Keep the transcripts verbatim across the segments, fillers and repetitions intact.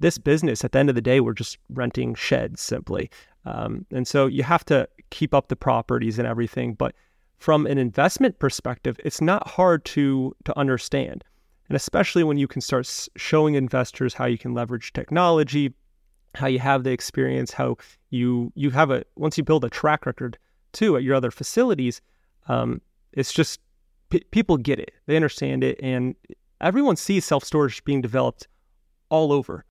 this business, at the end of the day, we're just renting sheds simply. Um, and so you have to keep up the properties and everything. But from an investment perspective, it's not hard to to understand. And especially when you can start showing investors how you can leverage technology, how you have the experience, how you you have a, once you build a track record too at your other facilities, um, it's just, p- people get it, they understand it, and everyone sees self-storage being developed all over.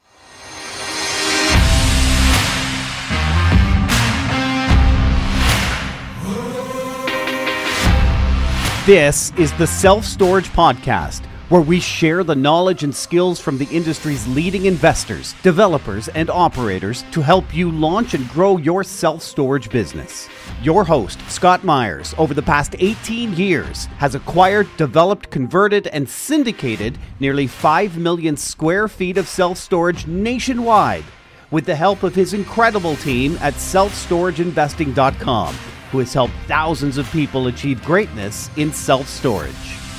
This is the Self Storage Podcast, where we share the knowledge and skills from the industry's leading investors, developers, and operators to help you launch and grow your self-storage business. Your host, Scott Myers, over the past eighteen years, has acquired, developed, converted, and syndicated nearly five million square feet of self-storage nationwide with the help of his incredible team at self storage investing dot com, who has helped thousands of people achieve greatness in self-storage.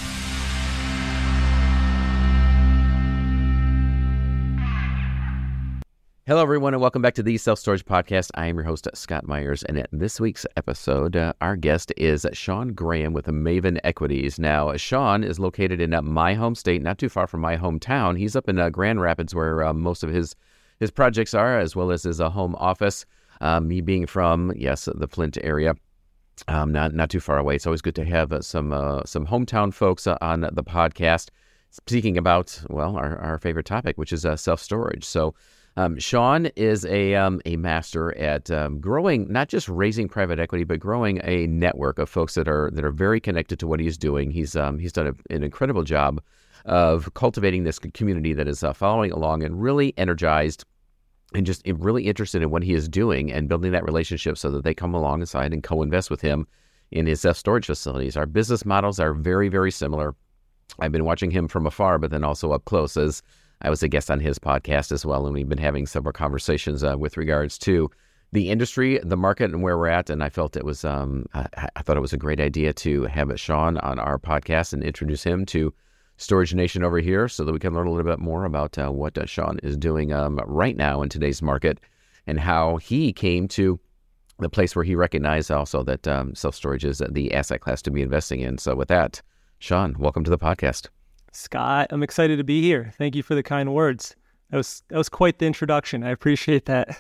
Hello, everyone, and welcome back to the Self Storage Podcast. I am your host, Scott Myers, and in this week's episode, uh, our guest is Sean Graham with Maven Equities. Now, Sean is located in uh, my home state, not too far from my hometown. He's up in uh, Grand Rapids, where uh, most of his his projects are, as well as his uh, home office. Um, me being from, yes, the Flint area, um, not not too far away. It's always good to have uh, some uh, some hometown folks uh, on the podcast, speaking about, well, our, our favorite topic, which is uh, self-storage. So, Um, Sean is a um, a master at um, growing, not just raising private equity, but growing a network of folks that are that are very connected to what he's doing. He's um, he's done a, an incredible job of cultivating this community that is uh, following along and really energized and just really interested in what he is doing and building that relationship so that they come alongside and co-invest with him in his self-storage facilities. Our business models are very, very similar. I've been watching him from afar, but then also up close as I was a guest on his podcast as well, and we've been having several conversations uh, with regards to the industry, the market, and where we're at. And I felt it was, um, I, I thought it was a great idea to have Sean on our podcast and introduce him to Storage Nation over here, so that we can learn a little bit more about uh, what uh, Sean is doing um, right now in today's market, and how he came to the place where he recognized also that um, self-storage is the asset class to be investing in. So with that, Sean, welcome to the podcast. Scott, I'm excited to be here. Thank you for the kind words. That was that was quite the introduction. I appreciate that.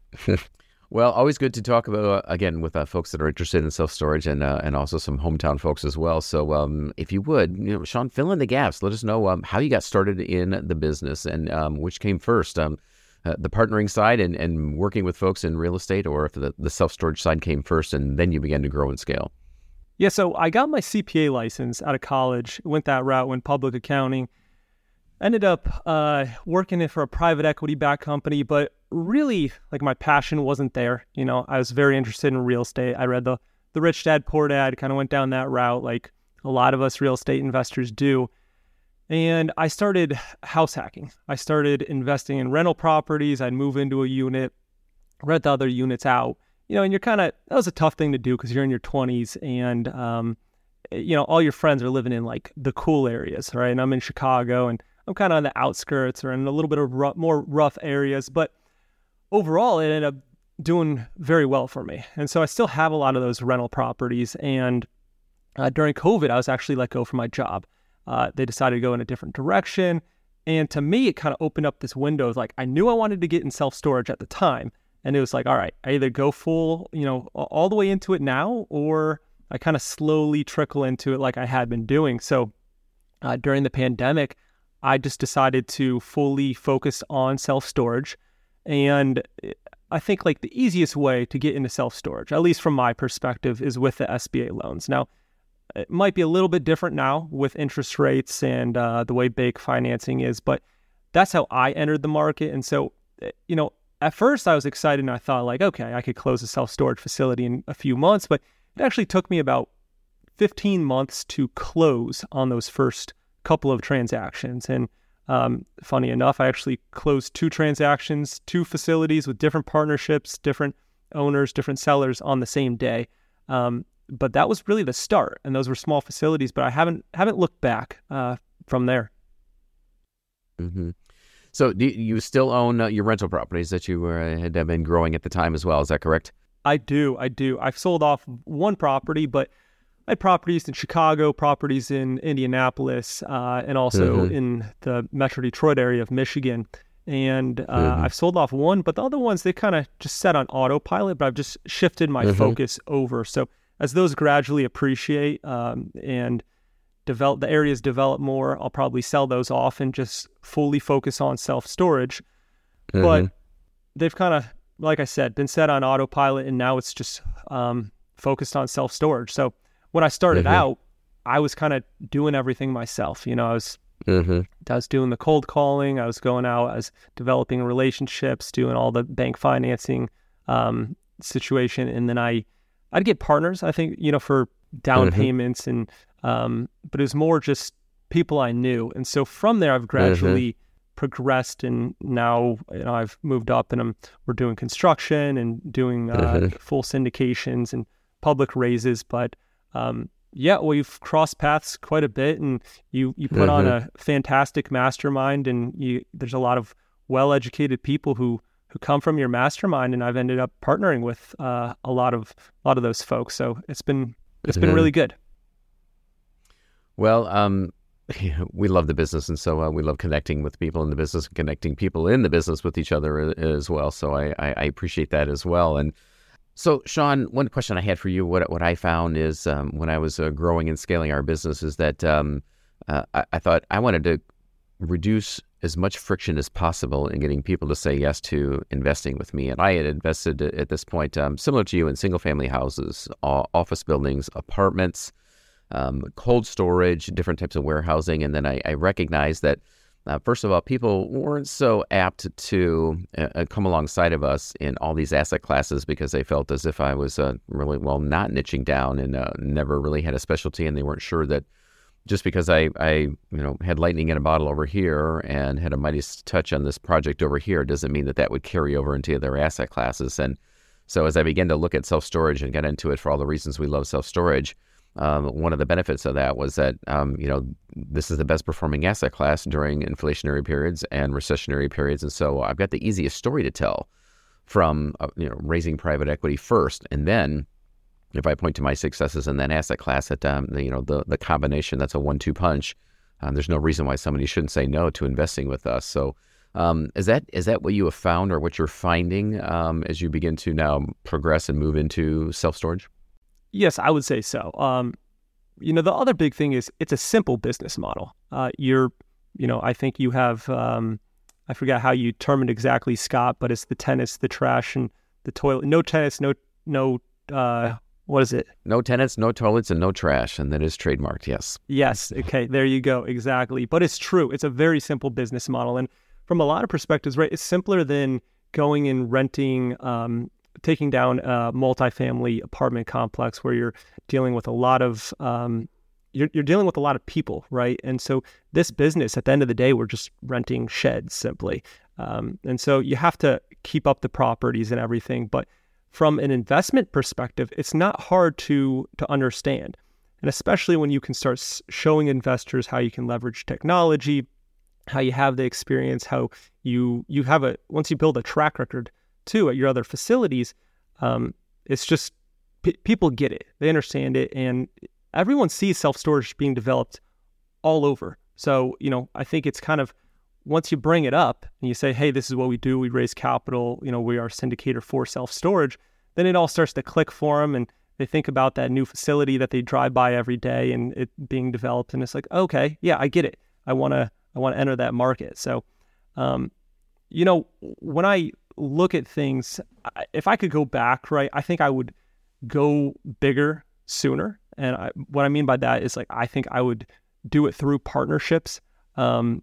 Well, always good to talk about, uh, again, with uh, folks that are interested in self-storage and uh, and also some hometown folks as well. So um, if you would, you know, Sean, fill in the gaps. Let us know um, how you got started in the business and um, which came first, um, uh, the partnering side and, and working with folks in real estate, or if the, the self-storage side came first and then you began to grow and scale. Yeah, so I got my C P A license out of college, went that route, went public accounting, ended up uh, working it for a private equity-backed company, but really, like, my passion wasn't there. You know, I was very interested in real estate. I read the, the Rich Dad, Poor Dad, kind of went down that route like a lot of us real estate investors do. And I started house hacking. I started investing in rental properties. I'd move into a unit, rent the other units out. You know, and you're kind of, that was a tough thing to do because you're in your twenties and, um, you know, all your friends are living in like the cool areas, right? And I'm in Chicago and I'm kind of on the outskirts or in a little bit of rough, more rough areas. But overall, it ended up doing very well for me. And so I still have a lot of those rental properties. And uh, during COVID, I was actually let go from my job. Uh, they decided to go in a different direction. And to me, it kind of opened up this window of like, I knew I wanted to get in self-storage at the time. And it was like, all right, I either go full, you know, all the way into it now, or I kind of slowly trickle into it like I had been doing. So uh, during the pandemic, I just decided to fully focus on self-storage. And I think like the easiest way to get into self-storage, at least from my perspective, is with the S B A loans. Now, it might be a little bit different now with interest rates and uh, the way bank financing is, but that's how I entered the market. And so, you know, at first I was excited and I thought like, okay, I could close a self-storage facility in a few months, but it actually took me about fifteen months to close on those first couple of transactions. And um, funny enough, I actually closed two transactions, two facilities with different partnerships, different owners, different sellers on the same day. Um, but that was really the start. And those were small facilities, but I haven't haven't looked back uh, from there. Mm-hmm. So do you you still own uh, your rental properties that you were, had been growing at the time as well? Is that correct? I do. I do. I've sold off one property, but I had properties in Chicago, properties in Indianapolis, uh, and also Mm-hmm. in the Metro Detroit area of Michigan. And uh, Mm-hmm. I've sold off one, but the other ones, they kind of just set on autopilot, but I've just shifted my Mm-hmm. focus over. So as those gradually appreciate um, and develop, the areas develop more, I'll probably sell those off and just fully focus on self-storage. Mm-hmm. But they've kind of, like I said, been set on autopilot, and now it's just um, focused on self-storage. So when I started Mm-hmm. out, I was kind of doing everything myself. You know, I was Mm-hmm. I was doing the cold calling. I was going out, I was developing relationships, doing all the bank financing um, situation, and then I I'd get partners. I think you know for down Mm-hmm. payments, and um, but it was more just people I knew, and so from there I've gradually progressed, and now you know I've moved up, and I'm we're doing construction and doing uh, Mhm. full syndications and public raises, but um, yeah, we've crossed paths quite a bit, and you you put on a fantastic mastermind, and you there's a lot of well-educated people who who come from your mastermind, and I've ended up partnering with uh, a lot of a lot of those folks. So it's been it's been Mhm. really good. Well, um, we love the business, and so uh, we love connecting with people in the business, and connecting people in the business with each other a- as well. So I, I, I appreciate that as well. And so, Sean, one question I had for you, what what I found is um, when I was uh, growing and scaling our business, is that um, uh, I, I thought I wanted to reduce as much friction as possible in getting people to say yes to investing with me. And I had invested at this point, um, similar to you, in single-family houses, o- office buildings, apartments, um, cold storage, different types of warehousing. And then I, I recognized that, uh, first of all, people weren't so apt to uh, come alongside of us in all these asset classes because they felt as if I was uh, really, well, not niching down and uh, never really had a specialty, and they weren't sure that just because I, I, you know, had lightning in a bottle over here and had a Midas touch on this project over here doesn't mean that that would carry over into other asset classes. And so as I began to look at self-storage and get into it for all the reasons we love self-storage, um, one of the benefits of that was that, um, you know, this is the best performing asset class during inflationary periods and recessionary periods. And so I've got the easiest story to tell from, uh, you know, raising private equity first, and then if I point to my successes in that asset class, that um, the, you know the the combination, that's a one-two punch. Um, there's no reason why somebody shouldn't say no to investing with us. So, um, is that is that what you have found, or what you're finding um, as you begin to now progress and move into self-storage? Yes, I would say so. Um, you know, the other big thing is it's a simple business model. Uh, you're, you know, I think you have, um, I forgot how you term it exactly, Scott, but it's the tenants, the trash, and the toilet. No tenants, no, no, uh, what is it? No tenants, no toilets, and no trash, and that is trademarked. Yes. Yes. Okay. There you go. Exactly. But it's true. It's a very simple business model. And from a lot of perspectives, right, it's simpler than going and renting, um, taking down a multifamily apartment complex where you're dealing with a lot of, um, you're, you're dealing with a lot of people, right? And so this business, at the end of the day, we're just renting sheds simply. Um, and so you have to keep up the properties and everything. But from an investment perspective, it's not hard to to understand. And especially when you can start s- showing investors how you can leverage technology, how you have the experience, how you you have a, once you build a track record too at your other facilities, um, it's just, p- people get it, they understand it, and everyone sees self-storage being developed all over. So, you know, I think it's kind of, once you bring it up and you say, hey, this is what we do, we raise capital, you know, we are a syndicator for self-storage, then it all starts to click for them, and they think about that new facility that they drive by every day and it being developed, and it's like, okay, yeah, I get it. I want to I want to enter that market. So, um, you know, when I look at things, I- if I could go back, right, I think I would go bigger sooner. And I, what I mean by that is, like, I think I would do it through partnerships. Um,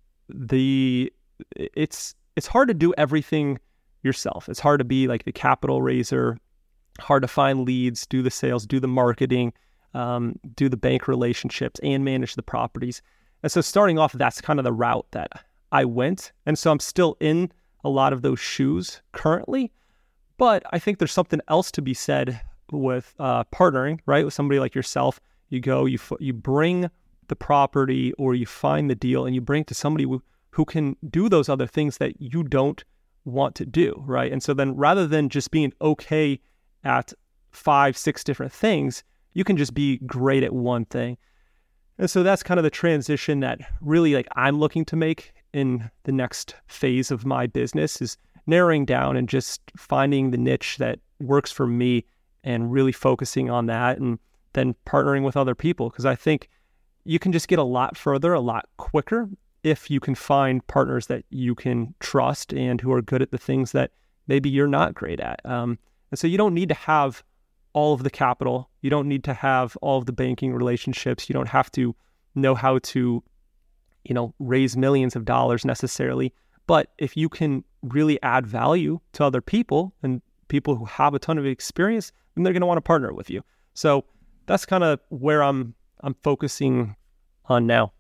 the it's it's hard to do everything yourself. It's hard to be like the capital raiser, hard to find leads, do the sales, do the marketing, um, do the bank relationships, and manage the properties. And so starting off, that's kind of the route that I went. And so I'm still in a lot of those shoes currently. But I think there's something else to be said with uh, partnering, right? With somebody like yourself. You go, you f- you bring the property, or you find the deal, and you bring it to somebody who, who can do those other things that you don't want to do, right? And so then rather than just being okay at five, six different things, you can just be great at one thing. And so that's kind of the transition that really like I'm looking to make in the next phase of my business, is narrowing down and just finding the niche that works for me and really focusing on that, and then partnering with other people. Because I think you can just get a lot further, a lot quicker if you can find partners that you can trust and who are good at the things that maybe you're not great at. Um, and so you don't need to have all of the capital. You don't need to have all of the banking relationships. You don't have to know how to, you know, raise millions of dollars necessarily. But if you can really add value to other people and people who have a ton of experience, then they're going to want to partner with you. So that's kind of where I'm I'm focusing on now.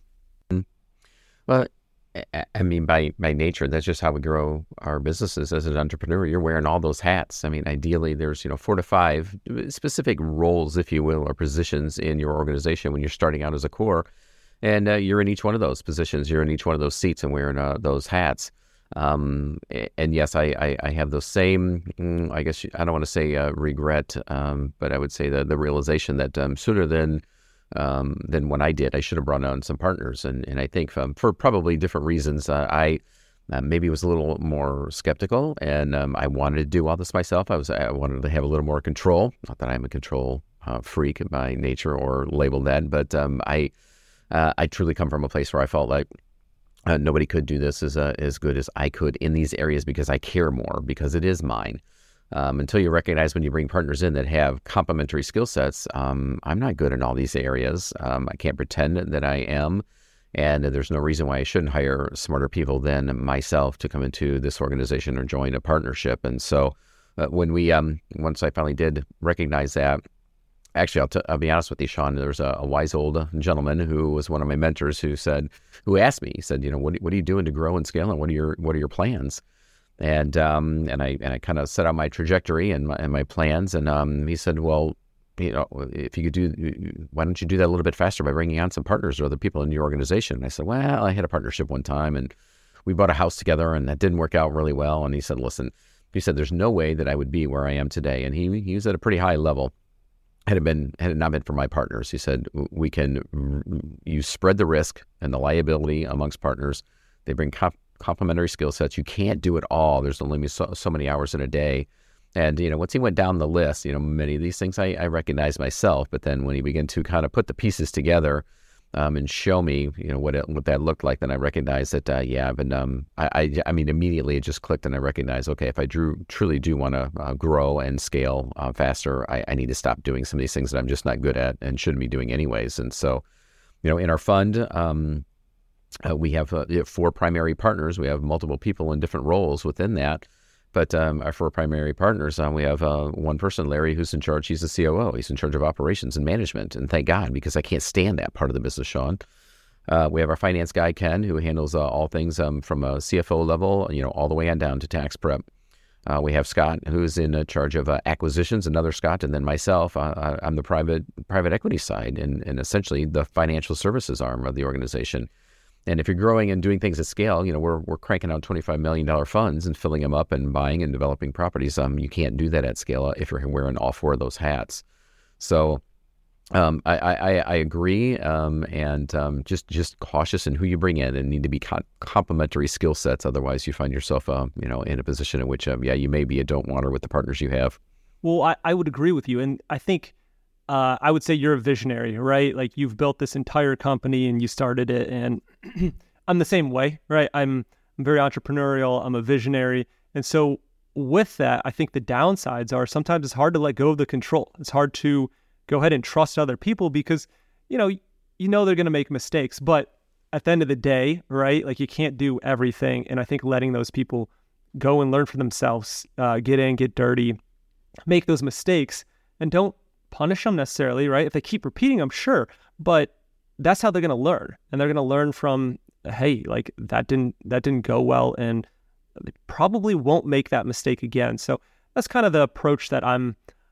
Well, I mean, by, by nature, that's just how we grow our businesses as an entrepreneur. You're wearing all those hats. I mean, ideally, there's, you know, four to five specific roles, if you will, or positions in your organization when you're starting out as a core. And uh, you're in each one of those positions. You're in each one of those seats and wearing uh, those hats. Um, and yes, I, I, I have those same, I guess, I don't want to say uh, regret, um, but I would say the, the realization that um, sooner than Um, than when I did, I should have brought on some partners. And, and I think um, for probably different reasons, uh, I uh, maybe was a little more skeptical, and um, I wanted to do all this myself. I was I wanted to have a little more control. Not that I'm a control uh, freak by nature or labeled that, but um, I uh, I truly come from a place where I felt like uh, nobody could do this as uh, as good as I could in these areas because I care more, because it is mine. Um, until you recognize when you bring partners in that have complementary skill sets, um, I'm not good in all these areas. Um, I can't pretend that I am, and there's no reason why I shouldn't hire smarter people than myself to come into this organization or join a partnership. And so uh, when we, um, once I finally did recognize that, actually, I'll, t- I'll be honest with you, Sean, there was a, a wise old gentleman who was one of my mentors who said, who asked me, he said, you know, what, what are you doing to grow and scale, and what are your, what are your plans? And um and I and I kind of set out my trajectory and my, and my plans. And um he said, well, you know, if you could do, why don't you do that a little bit faster by bringing on some partners or other people in your organization? And I said, well, I had a partnership one time, and we bought a house together, and that didn't work out really well. And he said, listen, he said, there's no way that I would be where I am today. And he he was at a pretty high level. Had it been had it not been for my partners, he said, we can you spread the risk and the liability amongst partners. They bring comp- complementary skill sets. You can't do it all. There's only so, so many hours in a day. And, you know, once he went down the list, you know, many of these things I, I recognize myself, but then when he began to kind of put the pieces together um, and show me, you know, what it, what that looked like, then I recognized that, uh, yeah, but um, I, I, I mean, immediately it just clicked, and I recognized, okay, if I drew, truly do want to uh, grow and scale uh, faster, I, I need to stop doing some of these things that I'm just not good at and shouldn't be doing anyways. And so, you know, in our fund, um, Uh, we have uh, four primary partners. We have multiple people in different roles within that. But um, our four primary partners, uh, we have uh, one person, Larry, who's in charge. He's the C O O. He's in charge of operations and management. And thank God, because I can't stand that part of the business, Sean. Uh, we have our finance guy, Ken, who handles uh, all things um, from a C F O level, you know, all the way on down to tax prep. Uh, we have Scott, who's in uh, charge of uh, acquisitions, another Scott, and then myself. Uh, I'm the private private equity side and, and essentially the financial services arm of the organization. And if you're growing and doing things at scale, you know, we're we're cranking out twenty-five million dollars funds and filling them up and buying and developing properties. Um, you can't do that at scale if you're wearing all four of those hats. So um, I, I, I agree, um, and um, just just cautious in who you bring in, and need to be co- complementary skill sets. Otherwise, you find yourself, uh, you know, in a position in which, um, yeah, you may be a don't wanter with the partners you have. Well, I, I would agree with you, and I think Uh, I would say you're a visionary, right? Like you've built this entire company and you started it, and I'm the same way, right? I'm, I'm very entrepreneurial. I'm a visionary. And so with that, I think the downsides are sometimes it's hard to let go of the control. It's hard to go ahead and trust other people because, you know, you know they're going to make mistakes, but at the end of the day, right? Like you can't do everything. And I think letting those people go and learn for themselves, uh, get in, get dirty, make those mistakes, and don't punish them necessarily, right? If they keep repeating them, sure, but that's how they're going to learn, and they're going to learn from, hey, like that didn't that didn't go well, and they probably won't make that mistake again. So that's kind of the approach that I'm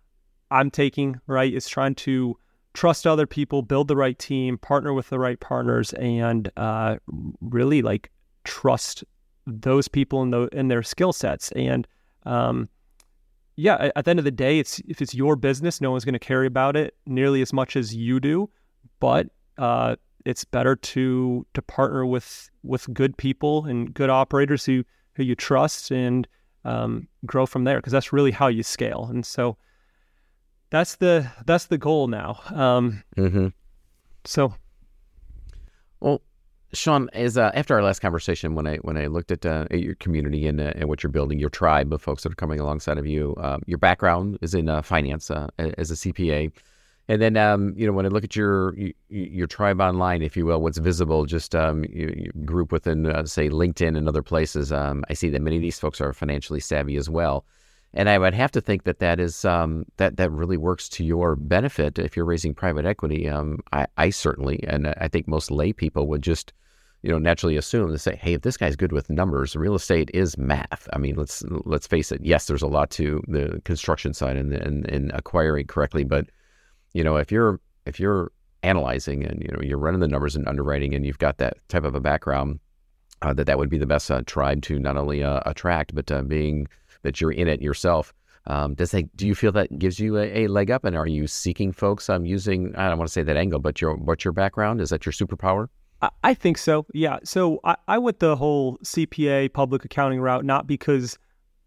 I'm taking, right? Is trying to trust other people, build the right team, partner with the right partners, and uh, really like trust those people and the, and their skill sets. And um, yeah, at, at the end of the day, it's if it's your business, no one's going to care about it nearly as much as you do. But uh, it's better to to partner with with good people and good operators who who you trust, and um, grow from there, because that's really how you scale. And so that's the that's the goal now. Um, mm-hmm. So, well, Sean, as uh, after our last conversation, when I when I looked at, uh, at your community and, uh, and what you're building, your tribe of folks that are coming alongside of you, um, your background is in uh, finance uh, as a C P A, and then um, you know, when I look at your your tribe online, if you will, what's visible, just um, your, your group within uh, say LinkedIn and other places, um, I see that many of these folks are financially savvy as well. And I would have to think that that is um, that that really works to your benefit if you're raising private equity. Um, I, I certainly, and I think most lay people would just, you know, naturally assume to say, hey, if this guy's good with numbers, real estate is math. I mean, let's let's face it. Yes, there's a lot to the construction side and and, and acquiring correctly, but you know, if you're if you're analyzing and you know you're running the numbers and underwriting, and you've got that type of a background, uh, that that would be the best uh, tribe to not only uh, attract, but uh, being that you're in it yourself. Um, does that, do you feel that gives you a, a leg up? And are you seeking folks um, using, I don't want to say that angle, but your what's your background? Is that your superpower? I, I think so, yeah. So I, I went the whole C P A public accounting route, not because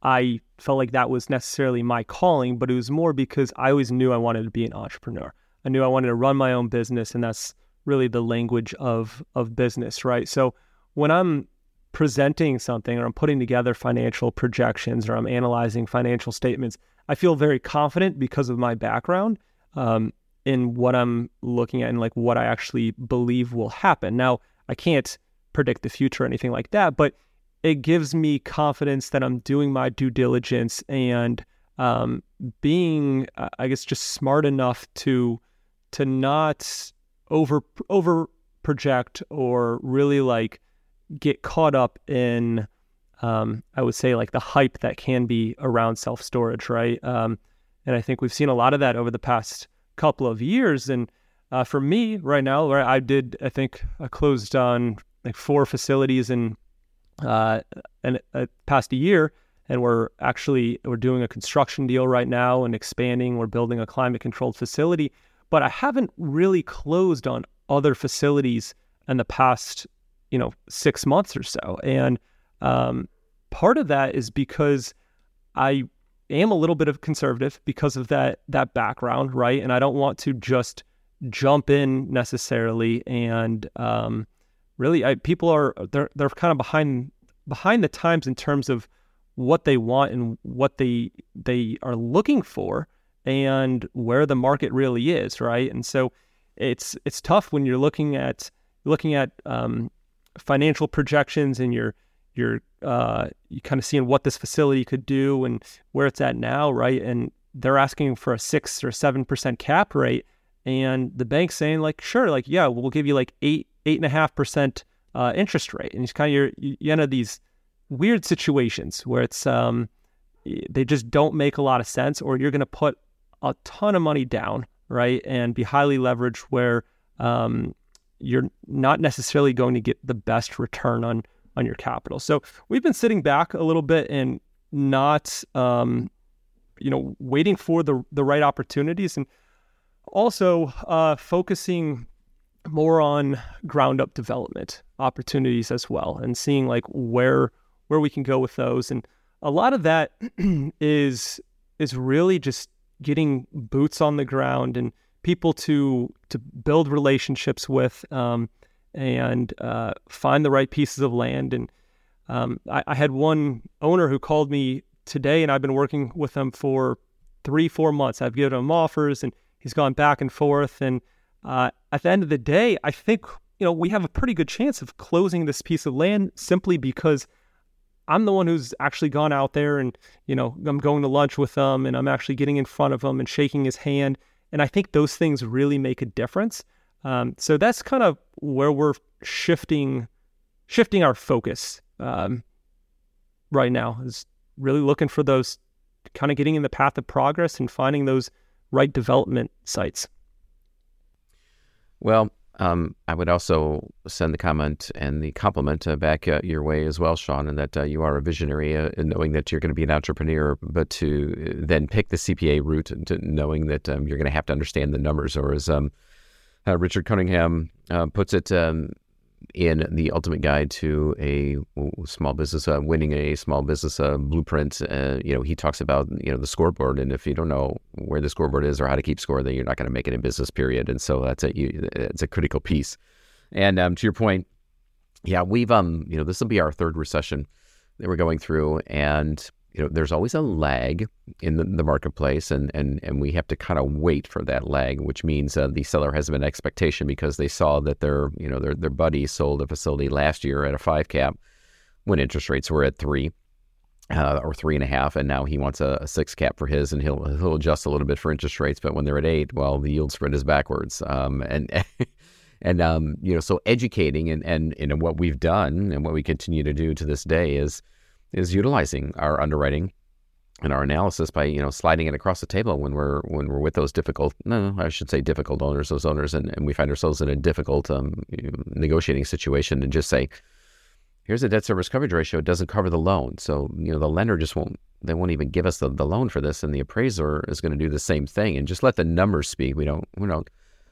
I felt like that was necessarily my calling, but it was more because I always knew I wanted to be an entrepreneur. I knew I wanted to run my own business, and that's really the language of of business, right? So when I'm presenting something, or I'm putting together financial projections, or I'm analyzing financial statements, I feel very confident because of my background um, in what I'm looking at and like what I actually believe will happen. Now, I can't predict the future or anything like that, but it gives me confidence that I'm doing my due diligence and um, being, I guess, just smart enough to to not over over project or really like get caught up in, um, I would say, like the hype that can be around self-storage, right? Um, and I think we've seen a lot of that over the past couple of years. And uh, for me right now, right, I did, I think I closed on like four facilities in uh, in uh, past a year. And we're actually, we're doing a construction deal right now and expanding. We're building a climate-controlled facility. But I haven't really closed on other facilities in the past you know, six months or so. And um, part of that is because I am a little bit of conservative because of that that background, right? And I don't want to just jump in necessarily. And um, really, I, people are they're they're kind of behind behind the times in terms of what they want and what they they are looking for and where the market really is, right? And so it's it's tough when you're looking at looking at um, financial projections, and you're you're uh, you kind of seeing what this facility could do and where it's at now, right? And they're asking for a six or seven percent cap rate, and the bank's saying like, sure, like yeah, we'll give you like eight eight and a half percent uh, interest rate, and it's kind of you're, you enter these weird situations where it's um they just don't make a lot of sense, or you're going to put a ton of money down, right, and be highly leveraged where um you're not necessarily going to get the best return on, on your capital. So we've been sitting back a little bit and not, um, you know, waiting for the the right opportunities, and also uh, focusing more on ground up development opportunities as well, and seeing like where where we can go with those. And a lot of that is is really just getting boots on the ground and people to to build relationships with, um, and uh, find the right pieces of land. And um, I, I had one owner who called me today, and I've been working with him for three, four months. I've given him offers, and he's gone back and forth. And uh, at the end of the day, I think you know we have a pretty good chance of closing this piece of land simply because I'm the one who's actually gone out there, and you know I'm going to lunch with him, and I'm actually getting in front of him and shaking his hand. And I think those things really make a difference. Um, so that's kind of where we're shifting, shifting our focus um, right now, is really looking for those, kind of getting in the path of progress and finding those right development sites. Well, Um, I would also send the comment and the compliment uh, back uh, your way as well, Sean, and that uh, you are a visionary uh, in knowing that you're going to be an entrepreneur, but to then pick the C P A route, to knowing that um, you're going to have to understand the numbers, or as um, uh, Richard Cunningham uh, puts it um, in The Ultimate Guide to a Small Business, uh, Winning a Small Business uh, Blueprint. Uh, you know, he talks about, you know, the scoreboard, and if you don't know where the scoreboard is or how to keep score, then you're not going to make it in business, period. And so that's a, you, it's a critical piece. And um, to your point, yeah, we've, um, you know, this will be our third recession that we're going through, and you know, there's always a lag in the, the marketplace, and, and, and we have to kind of wait for that lag, which means uh, the seller has an expectation because they saw that their, you know, their, their buddy sold a facility last year at a five cap when interest rates were at three uh, or three and a half, and now he wants a, a six cap for his, and he'll he'll adjust a little bit for interest rates, but when they're at eight, well, the yield spread is backwards, um, and and um, you know, so educating and and you know what we've done and what we continue to do to this day is. is utilizing our underwriting and our analysis by, you know, sliding it across the table when we're when we're with those difficult, no, I should say difficult owners, those owners, and, and we find ourselves in a difficult um, negotiating situation, and just say, here's a debt service coverage ratio. It doesn't cover the loan. So, you know, the lender just won't, they won't even give us the, the loan for this, and the appraiser is going to do the same thing, and just let the numbers speak. We don't, we don't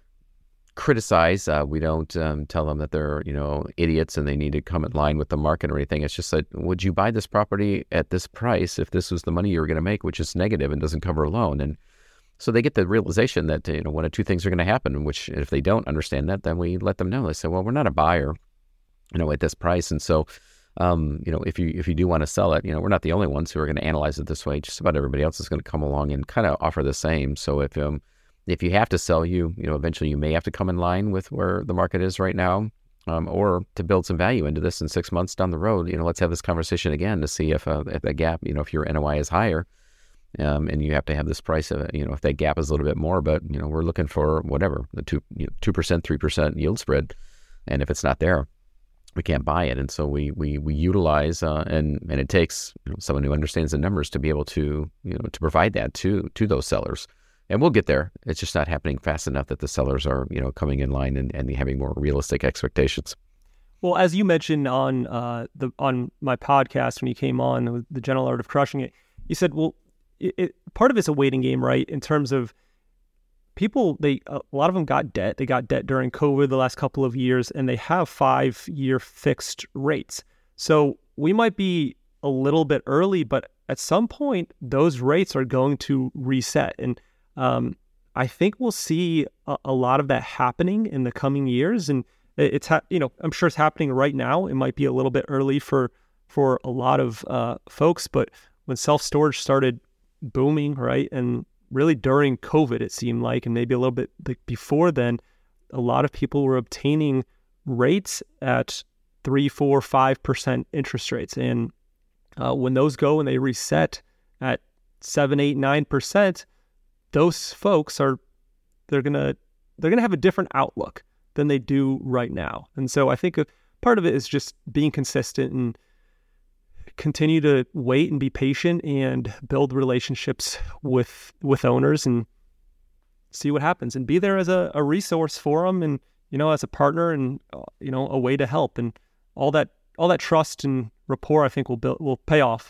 criticize. Uh, we don't um, tell them that they're, you know, idiots and they need to come in line with the market or anything. It's just that, would you buy this property at this price if this was the money you were going to make, which is negative and doesn't cover a loan? And so they get the realization that, you know, one of two things are going to happen, which if they don't understand that, then we let them know. They say, well, we're not a buyer, you know, at this price. And so, um, you know, if you, if you do want to sell it, you know, we're not the only ones who are going to analyze it this way. Just about everybody else is going to come along and kind of offer the same. So if, um, If you have to sell, you, you know, eventually you may have to come in line with where the market is right now, um, or to build some value into this in six months down the road. You know, let's have this conversation again to see if, uh, if that gap, you know, if your N O I is higher, um, and you have to have this price, of, you know, if that gap is a little bit more, but, you know, we're looking for whatever, the two, you know, two percent, three percent yield spread. And if it's not there, we can't buy it. And so we, we, we utilize, uh, and, and it takes, you know, someone who understands the numbers to be able to, you know, to provide that to, to those sellers. And we'll get there. It's just not happening fast enough that the sellers are, you know, coming in line and, and having more realistic expectations. Well, as you mentioned on uh, the on my podcast when you came on, with The Gentle Art of Crushing It, you said, well, it, it, part of it's a waiting game, right? In terms of people, they a lot of them got debt. They got debt during COVID the last couple of years, and they have five-year fixed rates. So we might be a little bit early, but at some point, those rates are going to reset. And Um, I think we'll see a, a lot of that happening in the coming years, and it's ha- you know I'm sure it's happening right now. It might be a little bit early for for a lot of uh, folks, but when self-storage started booming, right, and really during COVID, it seemed like, and maybe a little bit like before then, a lot of people were obtaining rates at three, four, five percent interest rates, and uh, when those go and they reset at seven, eight, nine percent. Those folks are, they're going to, they're going to have a different outlook than they do right now. And so I think a part of it is just being consistent and continue to wait and be patient and build relationships with, with owners and see what happens, and be there as a, a resource for them, and, you know, as a partner, and, uh, you know, a way to help, and all that, all that trust and rapport, I think will build, will pay off.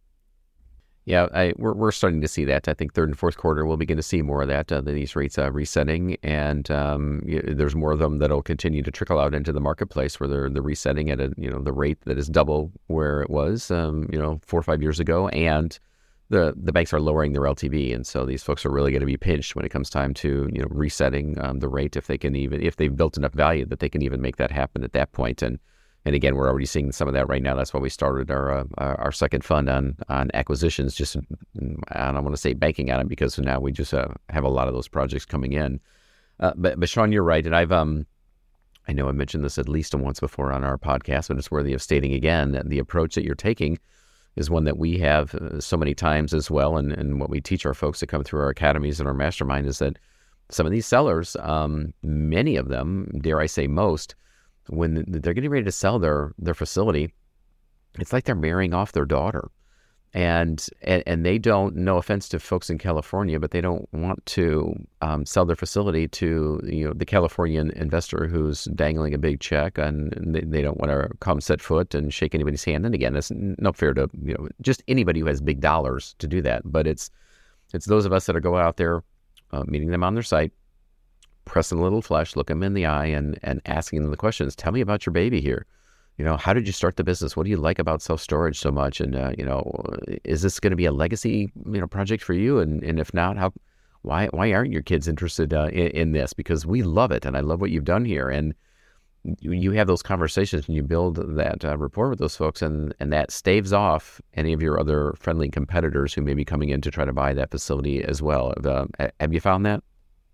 Yeah, I, we're we're starting to see that. I think third and fourth quarter we'll begin to see more of that. Uh, these rates uh, resetting, and um, you, there's more of them that'll continue to trickle out into the marketplace, where they're they're resetting at a you know the rate that is double where it was um, you know four or five years ago, and the the banks are lowering their L T V, and so these folks are really going to be pinched when it comes time to you know resetting um, the rate, if they can even if they've built enough value that they can even make that happen at that point. And And again, we're already seeing some of that right now. That's why we started our uh, our second fund on on acquisitions. Just I don't want to say banking on it, because now we just uh, have a lot of those projects coming in. Uh, but but Sean, you're right, and I've um I know I mentioned this at least once before on our podcast, but it's worthy of stating again that the approach that you're taking is one that we have uh, so many times as well, and and what we teach our folks that come through our academies and our mastermind is that some of these sellers, um, many of them, dare I say most, when they're getting ready to sell their, their facility, it's like they're marrying off their daughter. and, and and they don't, no offense to folks in California, but they don't want to um, sell their facility to, you know, the Californian investor who's dangling a big check, and they, they don't want to come set foot and shake anybody's hand. And again, it's not fair to, you know, just anybody who has big dollars to do that, but it's it's those of us that are go out there, uh, meeting them on their site, pressing a little flesh, look them in the eye, and and asking them the questions. Tell me about your baby here. You know, how did you start the business? What do you like about self-storage so much? And, uh, you know, is this going to be a legacy, you know, project for you? And and if not, how, why why aren't your kids interested uh, in, in this? Because we love it, and I love what you've done here. And you, you have those conversations, and you build that uh, rapport with those folks, and, and that staves off any of your other friendly competitors who may be coming in to try to buy that facility as well. Uh, have you found that?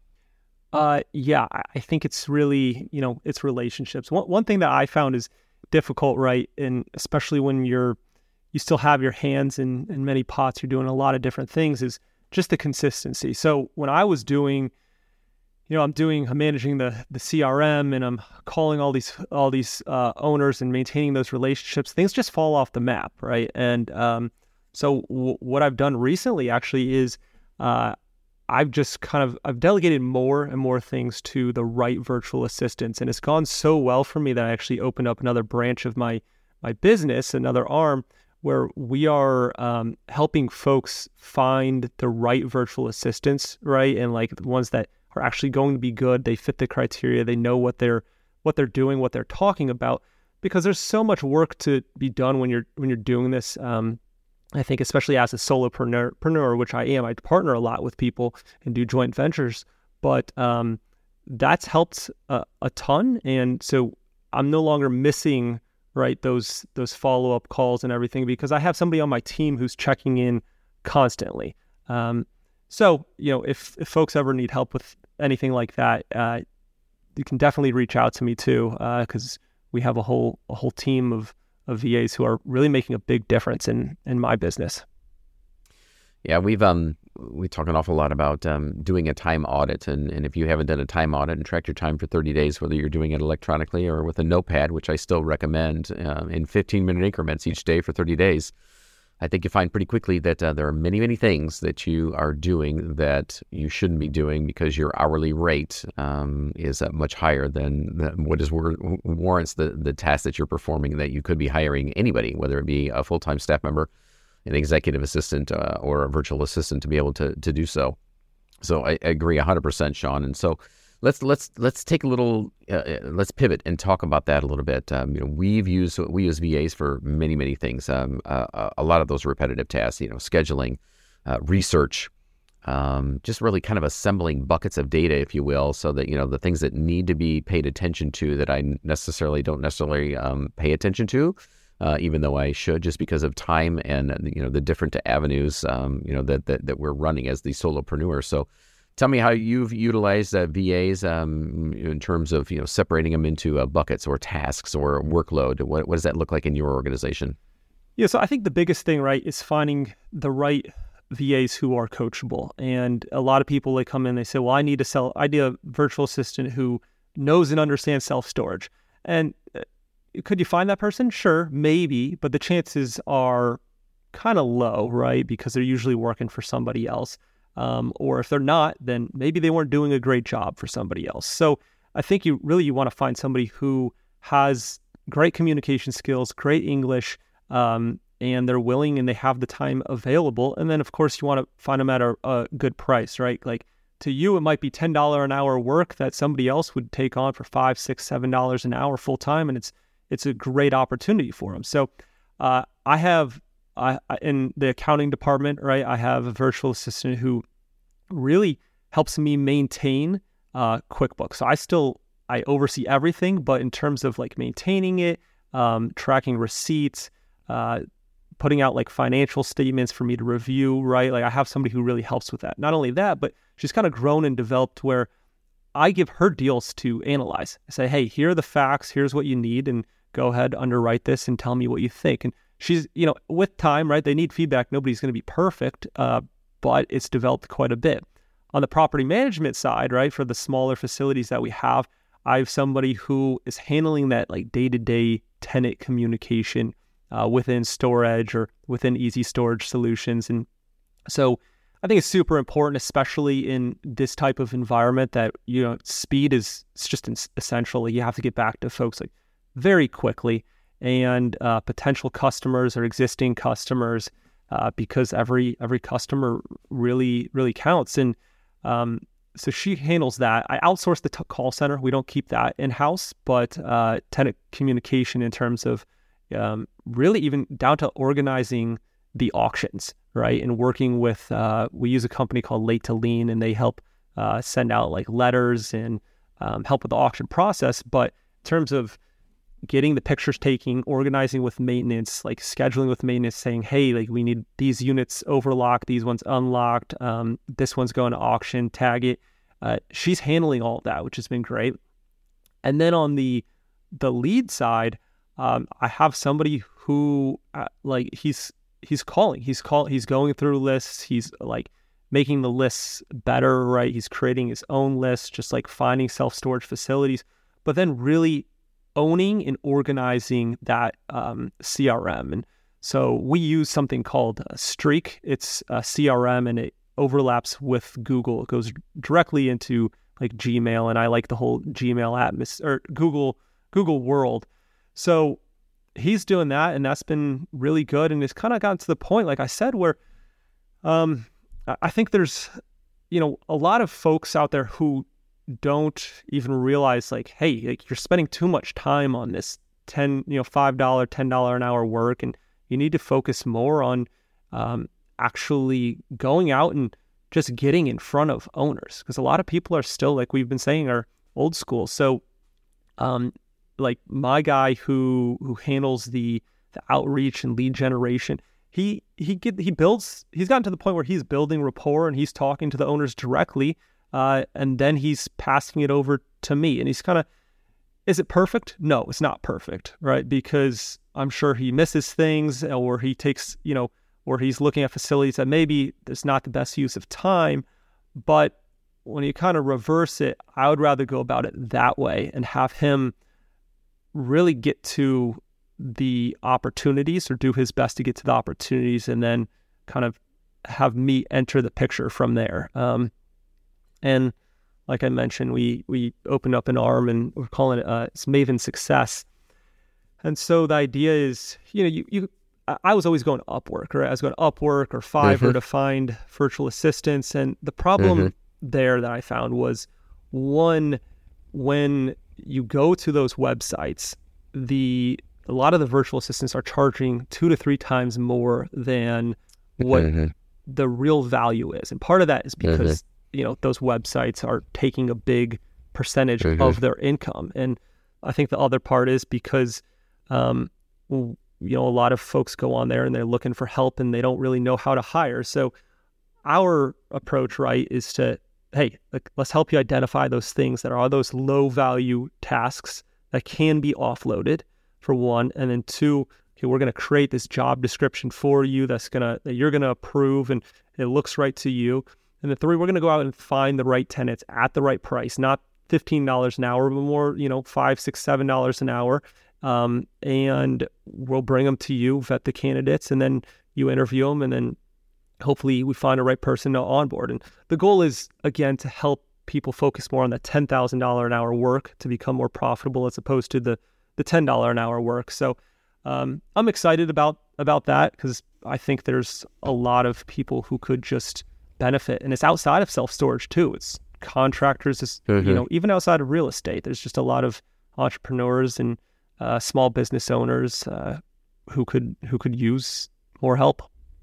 Uh, yeah, I think it's really, you know, it's relationships. One one thing that I found is difficult, right? And especially when you're, you still have your hands in, in many pots, you're doing a lot of different things, is just the consistency. So when I was doing, you know, I'm doing, I'm managing the the C R M, and I'm calling all these, all these uh, owners and maintaining those relationships, things just fall off the map, right? And um, so w- what I've done recently actually is, uh, I've just kind of, I've delegated more and more things to the right virtual assistants. And it's gone so well for me that I actually opened up another branch of my, my business, another arm, where we are um, helping folks find the right virtual assistants, right? And like the ones that are actually going to be good. They fit the criteria. They know what they're, what they're doing, what they're talking about, because there's so much work to be done when you're, when you're doing this. Um, I think especially as a solopreneur, which I am, I partner a lot with people and do joint ventures, but um, that's helped a, a ton. And so I'm no longer missing, right, those those follow-up calls and everything, because I have somebody on my team who's checking in constantly. Um, so, you know, if, if folks ever need help with anything like that, uh, you can definitely reach out to me too, because uh, we have a whole a whole team of of V As who are really making a big difference in, in my business. Yeah, we've um we talk an awful lot about um, doing a time audit, and, and if you haven't done a time audit and tracked your time for thirty days, whether you're doing it electronically or with a notepad, which I still recommend uh, in fifteen minute increments each day for thirty days, I think you find pretty quickly that uh, there are many, many things that you are doing that you shouldn't be doing because your hourly rate um, is uh, much higher than, than what is war- warrants the, the task that you're performing, that you could be hiring anybody, whether it be a full-time staff member, an executive assistant, uh, or a virtual assistant, to be able to to do so. So I, I agree one hundred percent, Sean. And so let's let's let's take a little uh, let's pivot and talk about that a little bit. Um, you know, we've used we use V As for many many things. Um, uh, a lot of those repetitive tasks, you know, scheduling, uh, research, um, just really kind of assembling buckets of data, if you will, so that, you know, the things that need to be paid attention to that I necessarily don't necessarily um, pay attention to. Uh, even though I should, just because of time and, you know, the different avenues, um, you know, that, that that we're running as the solopreneurs. So tell me how you've utilized uh, V As um, in terms of, you know, separating them into uh, buckets or tasks or workload. What, what does that look like in your organization? Yeah, so I think the biggest thing, right, is finding the right V As who are coachable. And a lot of people, they come in, they say, well, I need to sell, I need a virtual assistant who knows and understands self-storage. And could you find that person? Sure, maybe, but the chances are kind of low, right? Because they're usually working for somebody else. Um, or if they're not, then maybe they weren't doing a great job for somebody else. So I think you really, you want to find somebody who has great communication skills, great English, um, and they're willing and they have the time available. And then, of course, you want to find them at a, a good price, right? Like, to you, it might be ten dollars an hour work that somebody else would take on for five dollars, six dollars, seven dollars an hour full time, and it's it's a great opportunity for them. So uh, I have, I, in the accounting department, right, I have a virtual assistant who really helps me maintain uh, QuickBooks. So I still, I oversee everything, but in terms of like maintaining it, um, tracking receipts, uh, putting out like financial statements for me to review, right? Like I have somebody who really helps with that. Not only that, but she's kind of grown and developed where I give her deals to analyze. I say, hey, here are the facts, here's what you need, and go ahead, underwrite this and tell me what you think. And she's, you know, with time, right, they need feedback. Nobody's going to be perfect, uh, but it's developed quite a bit. On the property management side, right, for the smaller facilities that we have, I have somebody who is handling that like day-to-day tenant communication uh, within StoreEdge or within Easy Storage Solutions. And so I think it's super important, especially in this type of environment, that, you know, speed is it's just essential. You have to get back to folks like very quickly, and uh, potential customers or existing customers, uh, because every every customer really really counts. And um, so she handles that. I outsource the t- call center. We don't keep that in house, but uh, tenant communication in terms of um, really even down to organizing the auctions, right? And working with, uh, we use a company called Late to Lean, and they help uh, send out like letters and um, help with the auction process. But in terms of getting the pictures taken, organizing with maintenance, like scheduling with maintenance, saying, hey, like we need these units overlocked, these ones unlocked, um, this one's going to auction, tag it. Uh, she's handling all of that, which has been great. And then on the the lead side, um, I have somebody who uh, like he's he's calling, he's call, he's going through lists, he's like making the lists better, right? He's creating his own lists, just like finding self-storage facilities, but then really owning and organizing that um, C R M. And so we use something called uh, Streak. It's a C R M, and it overlaps with Google. It goes directly into like Gmail, and I like the whole Gmail atmosphere, or Google Google world. So he's doing that, and that's been really good. And it's kind of gotten to the point, like I said, where um, I think there's, you know, a lot of folks out there who don't even realize, like, hey, like you're spending too much time on this ten, you know, five dollars, ten dollars an hour work, and you need to focus more on um, actually going out and just getting in front of owners, because a lot of people are still, like we've been saying, are old school. So, um, like my guy who who handles the the outreach and lead generation, he he get he builds. He's gotten to the point where he's building rapport and he's talking to the owners directly. Uh, and then he's passing it over to me, and he's kind of, is it perfect? No, it's not perfect, right? Because I'm sure he misses things, or he takes, you know, or he's looking at facilities that maybe there's not the best use of time. But when you kind of reverse it, I would rather go about it that way and have him really get to the opportunities, or do his best to get to the opportunities, and then kind of have me enter the picture from there. Um, And like I mentioned, we we opened up an arm, and we're calling it uh, it's Maven Success. And so the idea is, you know, you you I was always going to Upwork, right? I was going to Upwork or Fiverr mm-hmm. to find virtual assistants. And the problem mm-hmm. there that I found was, one, when you go to those websites, the a lot of the virtual assistants are charging two to three times more than what mm-hmm. the real value is. And part of that is because mm-hmm. you know, those websites are taking a big percentage mm-hmm. of their income. And I think the other part is because, um, you know, a lot of folks go on there and they're looking for help and they don't really know how to hire. So our approach, right, is to, hey, like, let's help you identify those things that are those low value tasks that can be offloaded, for one. And then two, okay, we're going to create this job description for you that's going to, that you're going to approve and it looks right to you. And the three, we're going to go out and find the right tenants at the right price, not fifteen dollars an hour, but more, you know, five, six, seven dollars an hour. Um, and we'll bring them to you, vet the candidates, and then you interview them, and then hopefully we find the right person to onboard. And the goal is, again, to help people focus more on the ten thousand dollars an hour work to become more profitable, as opposed to the the ten dollars an hour work. So um, I'm excited about about that, because I think there's a lot of people who could just benefit, and it's outside of self-storage too. It's contractors, it's, mm-hmm. you know, even outside of real estate, there's just a lot of entrepreneurs and uh, small business owners uh, who could who could use more help.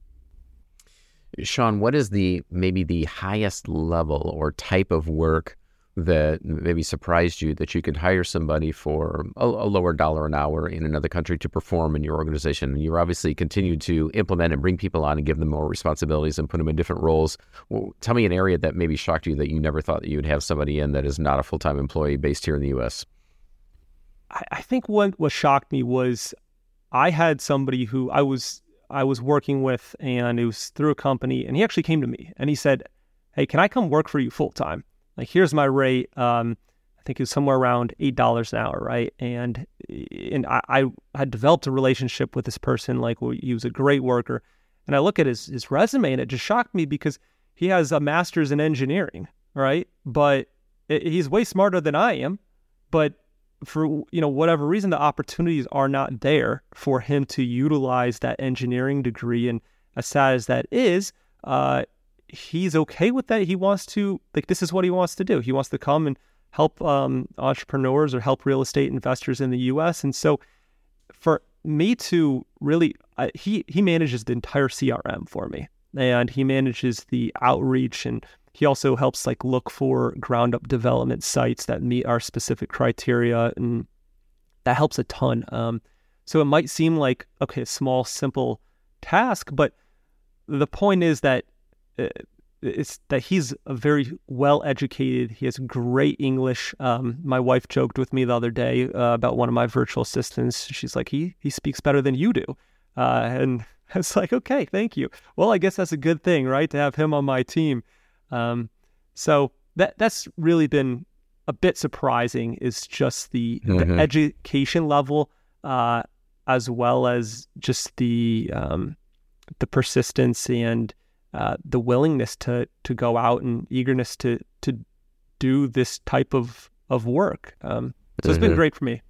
Sean, what is the maybe the highest level or type of work that maybe surprised you that you could hire somebody for a, a lower dollar an hour in another country to perform in your organization? And you're obviously continue to implement and bring people on and give them more responsibilities and put them in different roles. Well, tell me an area that maybe shocked you that you never thought that you would have somebody in that is not a full-time employee based here in the U S. I, I think what, what shocked me was I had somebody who I was I was working with, and it was through a company, and he actually came to me and he said, hey, can I come work for you full-time? Like, here's my rate. Um, I think it was somewhere around eight dollars an hour, right? And and I, I had developed a relationship with this person, like he was a great worker. And I look at his, his resume and it just shocked me because he has a master's in engineering, right? But it, he's way smarter than I am. But for, you know, whatever reason, the opportunities are not there for him to utilize that engineering degree. And as sad as that is, uh, he's okay with that. He wants to, like, this is what he wants to do. He wants to come and help um, entrepreneurs or help real estate investors in the U S. And so for me to really, uh, he, he manages the entire C R M for me, and he manages the outreach, and he also helps like look for ground up development sites that meet our specific criteria. And that helps a ton. Um, so it might seem like, okay, a small, simple task, but the point is that it's that he's a very well-educated. He has great English. Um, my wife joked with me the other day uh, about one of my virtual assistants. She's like, he he speaks better than you do. Uh, and I was like, okay, thank you. Well, I guess that's a good thing, right? To have him on my team. Um, so that that's really been a bit surprising, is just the, mm-hmm. the education level, uh, as well as just the um, the persistence and Uh, the willingness to to go out and eagerness to to do this type of of work. Um, so it's mm-hmm. been great for me.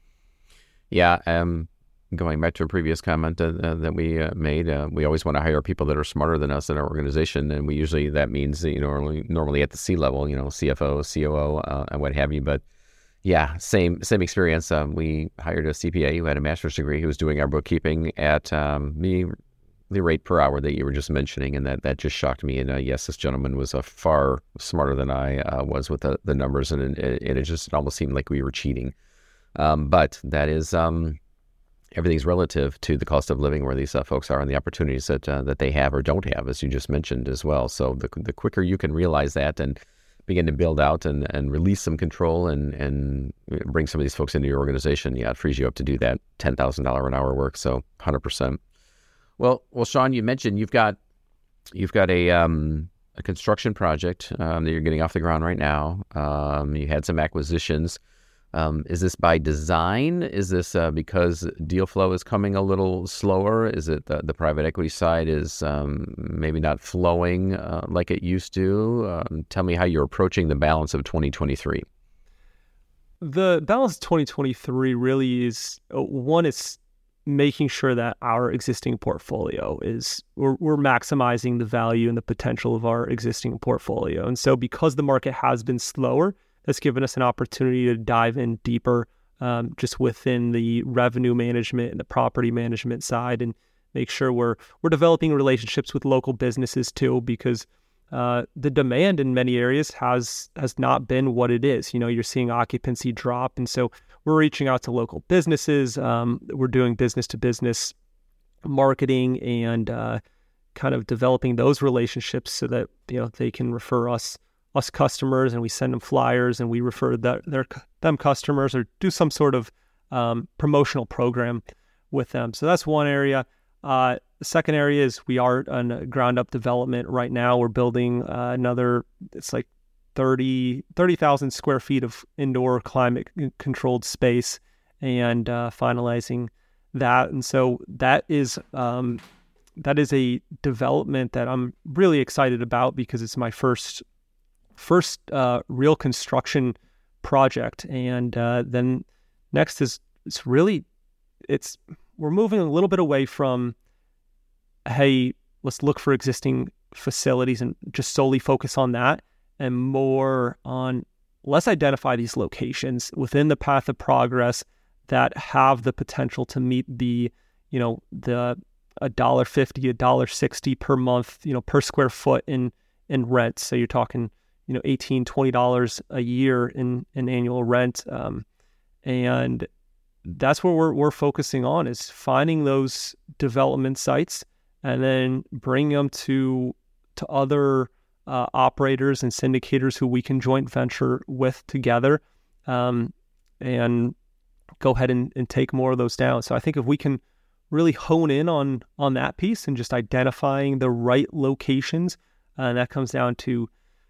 Yeah. Um, going back to a previous comment uh, uh, that we uh, made, uh, we always want to hire people that are smarter than us in our organization, and we usually that means you know normally, normally at the C level, you know, C F O, C O O, uh, and what have you. But yeah, same same experience. Um, we hired a C P A who had a master's degree who was doing our bookkeeping at um, the the rate per hour that you were just mentioning, and that, that just shocked me. And uh, yes, this gentleman was uh, far smarter than I uh, was with the, the numbers, and it, it, it just almost seemed like we were cheating. Um, but that is, um, everything's relative to the cost of living where these uh, folks are and the opportunities that uh, that they have or don't have, as you just mentioned as well. So the the quicker you can realize that and begin to build out and, and release some control and, and bring some of these folks into your organization, yeah, it frees you up to do that ten thousand dollars an hour work. So one hundred percent. Well, well, Sean, you mentioned you've got you've got a um, a construction project um, that you're getting off the ground right now. Um, you had some acquisitions. Um, is this by design? Is this uh, because deal flow is coming a little slower? Is it the, the private equity side is um, maybe not flowing uh, like it used to? Um, tell me how you're approaching the balance of twenty twenty-three. The balance of twenty twenty-three really is, one, is making sure that our existing portfolio is, we're, we're maximizing the value and the potential of our existing portfolio. And so because the market has been slower, that's given us an opportunity to dive in deeper um, just within the revenue management and the property management side, and make sure we're we're developing relationships with local businesses too, because uh, the demand in many areas has has not been what it is. You know, you're seeing occupancy drop, and so we're reaching out to local businesses. Um, we're doing business to business marketing and uh, kind of developing those relationships so that you know they can refer us us customers, and we send them flyers, and we refer that their them customers, or do some sort of um, promotional program with them. So that's one area. Uh, the second area is we are on ground up development right now. We're building uh, another, it's like thirty thousand square feet of indoor climate controlled space, and uh, finalizing that. And so that is um, that is a development that I'm really excited about, because it's my first first uh, real construction project. And uh, then next is it's really it's we're moving a little bit away from, hey, let's look for existing facilities and just solely focus on that, and more on, let's identify these locations within the path of progress that have the potential to meet the, you know, the a dollar fifty, a dollar sixty per month, you know, per square foot in in rent. So you're talking, you know, eighteen, twenty dollars a year in, in annual rent. Um, and that's what we're we're focusing on, is finding those development sites and then bringing them to to other uh, operators and syndicators who we can joint venture with together, um, and go ahead and, and take more of those down. So I think if we can really hone in on on that piece and just identifying the right locations, uh, and that comes down to,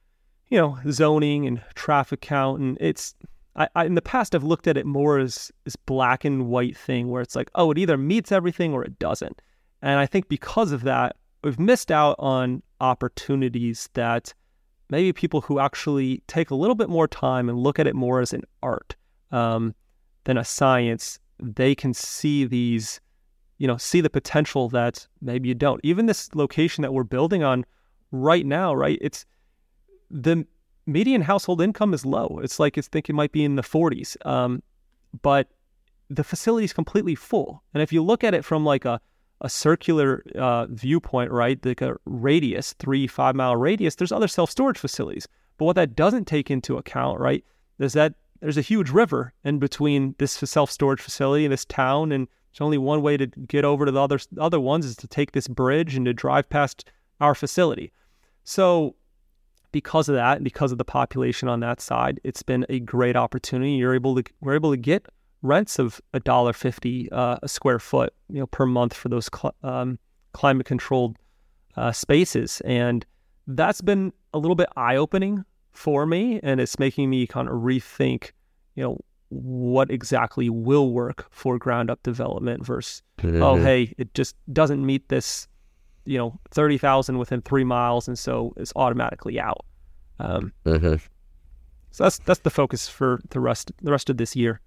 you know, zoning and traffic count. And it's, I, I in the past, I've looked at it more as this black and white thing where it's like, oh, it either meets everything or it doesn't. And I think because of that, we've missed out on opportunities that maybe people who actually take a little bit more time and look at it more as an art um, than a science, they can see these, you know, see the potential that maybe you don't. Even this location that we're building on right now, right? It's the median household income is low. It's like, it's think it might be in the forties, um, but the facility is completely full. And if you look at it from like a a circular uh, viewpoint, right, like a radius, three, five mile radius, there's other self-storage facilities. But what that doesn't take into account, right, is that there's a huge river in between this self-storage facility and this town, and there's only one way to get over to the other other ones is to take this bridge and to drive past our facility. So because of that, and because of the population on that side, it's been a great opportunity. You're able to, we're able to get rents of a dollar fifty uh, a square foot, you know, per month for those cl- um, climate controlled uh, spaces, and that's been a little bit eye opening for me, and it's making me kind of rethink, you know, what exactly will work for ground up development versus mm-hmm. oh hey, it just doesn't meet this, you know, thirty thousand within three miles, and so it's automatically out. Um, mm-hmm. So that's that's the focus for the rest the rest of this year.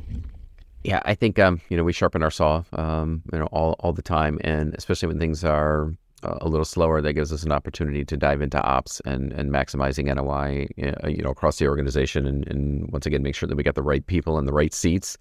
Yeah, I think um, you know, we sharpen our saw, um, you know, all all the time, and especially when things are uh, a little slower, that gives us an opportunity to dive into ops and, and maximizing N O I, you know, across the organization, and, and once again make sure that we got the right people in the right seats,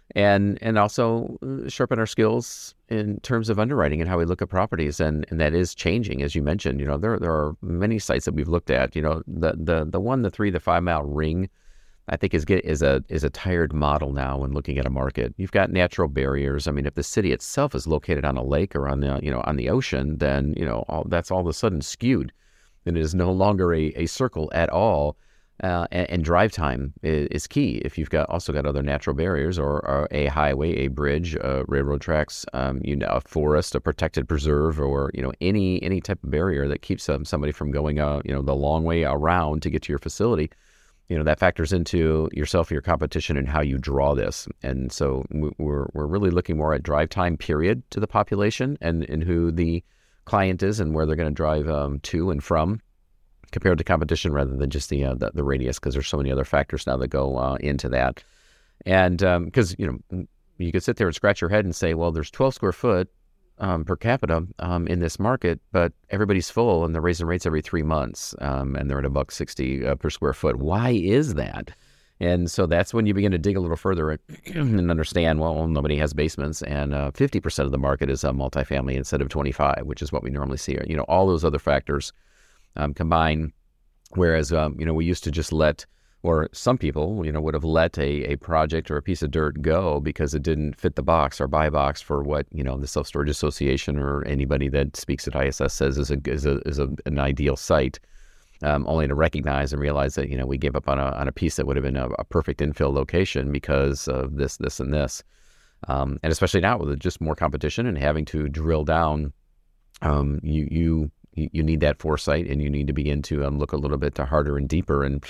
and and also sharpen our skills in terms of underwriting and how we look at properties, and, and that is changing, as you mentioned. You know, there there are many sites that we've looked at. You know, the the the one, the three, the five mile ring, I think is get is a is a tired model now when looking at a market. You've got natural barriers. I mean, if the city itself is located on a lake or on the you know on the ocean, then you know all, that's all of a sudden skewed, and it is no longer a, a circle at all. Uh, and, and drive time is, is key. If you've got also got other natural barriers, or, or a highway, a bridge, uh, railroad tracks, um, you know, a forest, a protected preserve, or you know any any type of barrier that keeps um, somebody from going uh, you know the long way around to get to your facility. You know, that factors into yourself, your competition, and how you draw this. And so we're we're really looking more at drive time period to the population, and, and who the client is and where they're going to drive um, to and from, compared to competition, rather than just the uh, the, the radius, because there's so many other factors now that go uh, into that. And because um, you know, you could sit there and scratch your head and say, well, there's twelve square foot Um, per capita um, in this market, but everybody's full and they're raising rates every three months, um, and they're at a buck sixty uh, per square foot. Why is that? And so that's when you begin to dig a little further and understand, well, nobody has basements, and uh, fifty percent of the market is uh, multifamily instead of twenty-five, which is what we normally see. You know, all those other factors um, combine, whereas, um, you know, we used to just let, or some people, you know, would have let a, a project or a piece of dirt go because it didn't fit the box or buy box for what, you know, the Self-Storage Association or anybody that speaks at I S S says is a is a is a, an ideal site, um, only to recognize and realize that, you know, we gave up on a on a piece that would have been a, a perfect infill location because of this, this, and this. Um, and especially now with just more competition and having to drill down, um, you, you, you need that foresight, and you need to begin to um, look a little bit harder and deeper. And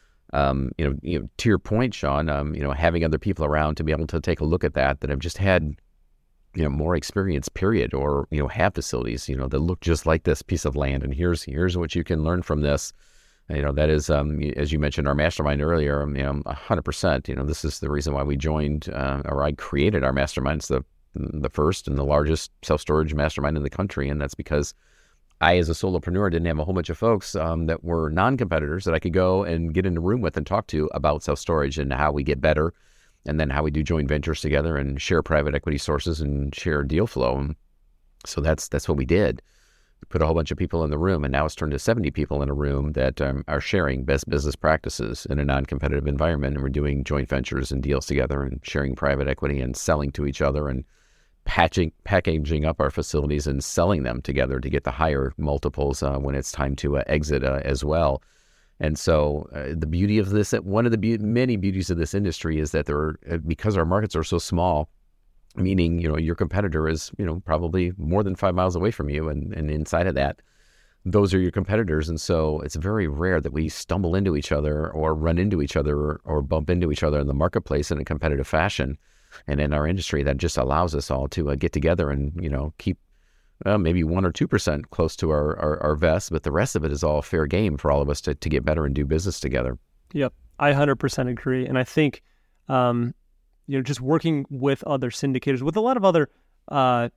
Um, you know, you know, to your point, Sean, um, you know, having other people around to be able to take a look at that, that have just had, you know, more experience, period, or, you know, have facilities, you know, that look just like this piece of land. And here's, here's what you can learn from this. You know, that is, um, as you mentioned, our mastermind earlier, you know, a hundred percent, you know, this is the reason why we joined, uh, or I created our mastermind. It's the, the first and the largest self-storage mastermind in the country. And that's because I, as a solopreneur, didn't have a whole bunch of folks um, that were non-competitors that I could go and get in a room with and talk to about self-storage and how we get better, and then how we do joint ventures together and share private equity sources and share deal flow. And so that's that's what we did. We put a whole bunch of people in the room, and now it's turned to seventy people in a room that um, are sharing best business practices in a non-competitive environment, and we're doing joint ventures and deals together and sharing private equity and selling to each other, and patching, packaging up our facilities and selling them together to get the higher multiples uh, when it's time to uh, exit uh, as well. And so uh, the beauty of this, one of the be- many beauties of this industry is that there are, because our markets are so small, meaning, you know, your competitor is, you know, probably more than five miles away from you, and, and inside of that, those are your competitors. And so it's very rare that we stumble into each other or run into each other or, or bump into each other in the marketplace in a competitive fashion. And in our industry, that just allows us all to uh, get together and, you know, keep uh, maybe one or two percent close to our, our, our vest, but the rest of it is all fair game for all of us to, to get better and do business together. Yep, I one hundred percent agree. And I think, um, you know, just working with other syndicators, with a lot of other, uh,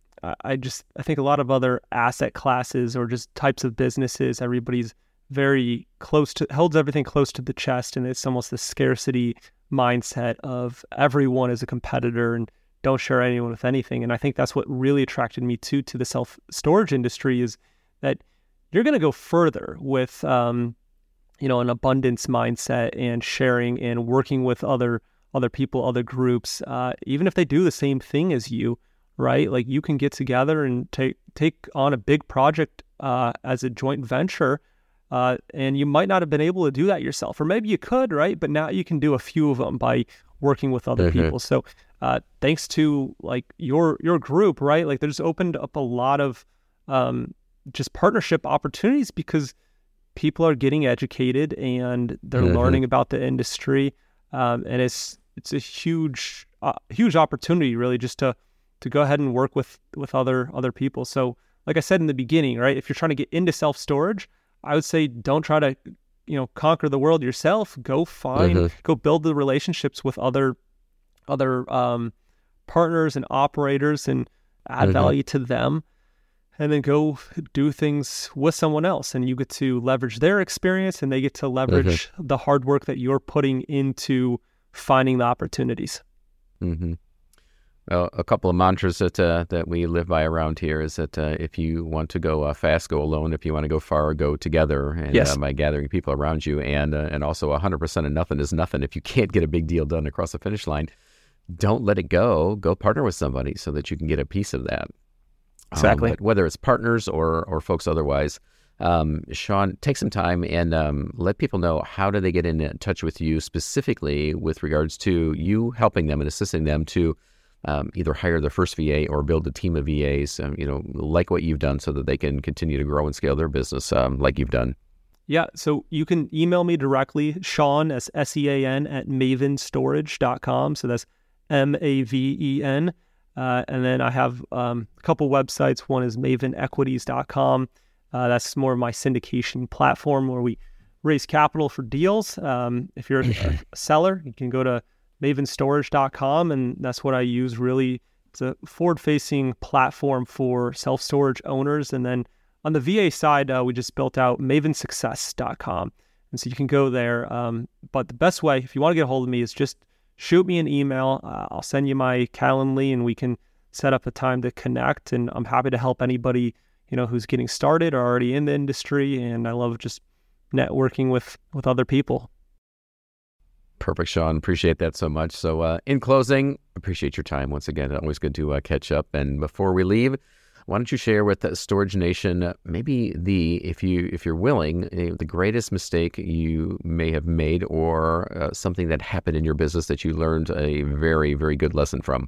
I just, I think a lot of other asset classes or just types of businesses, everybody's very close to, holds everything close to the chest. And it's almost the scarcity mindset of everyone is a competitor and don't share anyone with anything. And I think that's what really attracted me to, to the self-storage industry, is that you're going to go further with, um, you know, an abundance mindset and sharing and working with other, other people, other groups, uh, even if they do the same thing as you, right? Like you can get together and take, take on a big project, uh, as a joint venture. Uh, and you might not have been able to do that yourself, or maybe you could, right? But now you can do a few of them by working with other mm-hmm. people. So, uh, thanks to like your, your group, right? Like there's opened up a lot of, um, just partnership opportunities because people are getting educated and they're mm-hmm. learning about the industry. Um, and it's, it's a huge, uh, huge opportunity really just to, to go ahead and work with, with other, other people. So like I said in the beginning, right? If you're trying to get into self-storage, I would say don't try to, you know, conquer the world yourself. Go find, mm-hmm. go build the relationships with other, other um, partners and operators and add mm-hmm. value to them, and then go do things with someone else. And you get to leverage their experience and they get to leverage mm-hmm. the hard work that you're putting into finding the opportunities. Mm-hmm. Well, a couple of mantras that uh, that we live by around here is that uh, if you want to go uh, fast, go alone. If you want to go far, go together. And yes. uh, by gathering people around you, and uh, and also one hundred percent of nothing is nothing. If you can't get a big deal done across the finish line, don't let it go. Go partner with somebody so that you can get a piece of that. Exactly. Um, but whether it's partners or or folks otherwise, um, Sean, take some time and um, let people know how do they get in touch with you specifically with regards to you helping them and assisting them to Um, either hire their first V A or build a team of V As, um, you know, like what you've done so that they can continue to grow and scale their business um, like you've done. Yeah. So you can email me directly, Sean, as S E A N at maven storage dot com. So that's M A V E N. Uh, and then I have um, a couple websites. One is maven equities dot com. Uh, that's more of my syndication platform where we raise capital for deals. Um, if you're a seller, you can go to maven storage dot com, and that's what I use really. It's a forward-facing platform for self-storage owners. And then on the V A side, uh, we just built out maven success dot com, and so you can go there. Um, but the best way, if you want to get a hold of me, is just shoot me an email. Uh, I'll send you my Calendly, and we can set up a time to connect. And I'm happy to help anybody, you know, who's getting started or already in the industry. And I love just networking with with other people. Perfect, Sean. Appreciate that so much. So uh, in closing, appreciate your time once again. Always good to uh, catch up. And before we leave, why don't you share with uh, Storage Nation uh, maybe the, if you if you're willing, uh, the greatest mistake you may have made, or uh, something that happened in your business that you learned a very, very good lesson from.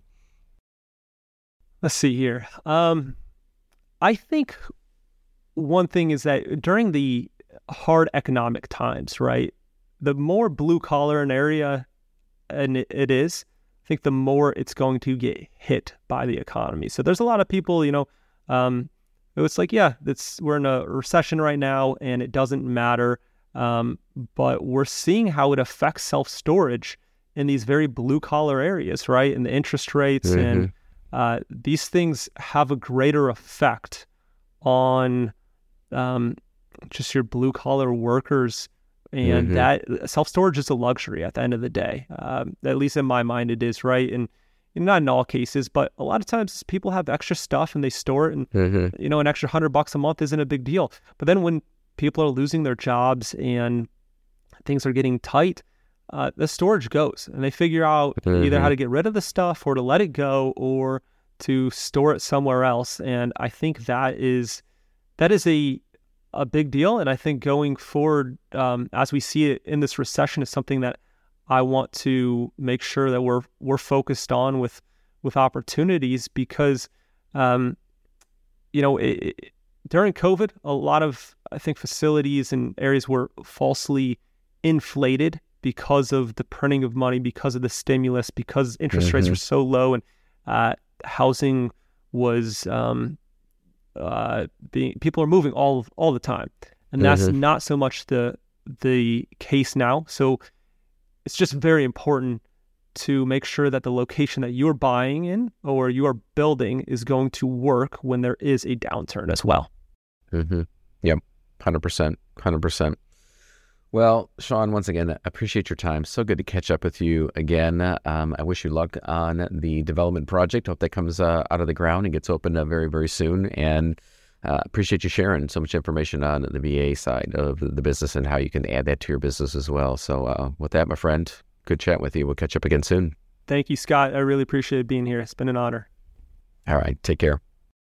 Let's see here. Um, I think one thing is that during the hard economic times, right, the more blue collar an area and it, it is, I think the more it's going to get hit by the economy. So there's a lot of people, you know, um, it's like, yeah, it's, we're in a recession right now and it doesn't matter. Um, but we're seeing how it affects self-storage in these very blue collar areas, right? And the interest rates mm-hmm. and uh, these things have a greater effect on um, just your blue collar workers. And mm-hmm. that self-storage is a luxury at the end of the day. Um, at least in my mind, it is, right? And, and not in all cases, but a lot of times people have extra stuff and they store it, and mm-hmm. you know, an extra hundred bucks a month isn't a big deal. But then when people are losing their jobs and things are getting tight, uh, the storage goes, and they figure out mm-hmm. either how to get rid of the stuff or to let it go or to store it somewhere else. And I think that is that is a a big deal. And I think going forward, um, as we see it in this recession, is something that I want to make sure that we're we're focused on with with opportunities, because um, you know it, it, during COVID, a lot of, I think, facilities and areas were falsely inflated because of the printing of money, because of the stimulus, because interest mm-hmm. rates were so low, and uh, housing was um, uh, being people are moving all all the time, and that's mm-hmm. not so much the the case now. So it's just very important to make sure that the location that you're buying in or you are building is going to work when there is a downturn as well. Mm-hmm. Yep, one hundred percent, one hundred percent. Well, Sean, once again, I appreciate your time. So good to catch up with you again. Um, I wish you luck on the development project. Hope that comes uh, out of the ground and gets opened uh, very, very soon. And uh, appreciate you sharing so much information on the V A side of the business and how you can add that to your business as well. So uh, with that, my friend, good chat with you. We'll catch up again soon. Thank you, Scott. I really appreciate being here. It's been an honor. All right. Take care.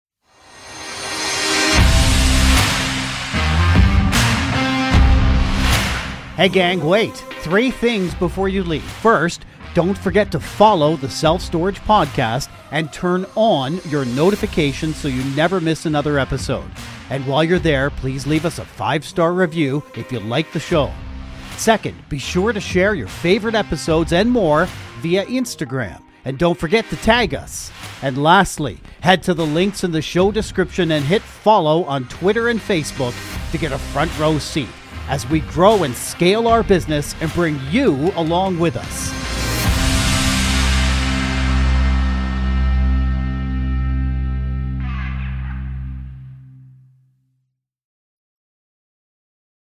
Hey gang, wait. Three things before you leave. First, don't forget to follow the Self Storage Podcast and turn on your notifications so you never miss another episode. And while you're there, please leave us a five-star review if you like the show. Second, be sure to share your favorite episodes and more via Instagram. And don't forget to tag us. And lastly, head to the links in the show description and hit follow on Twitter and Facebook to get a front row seat as we grow and scale our business and bring you along with us.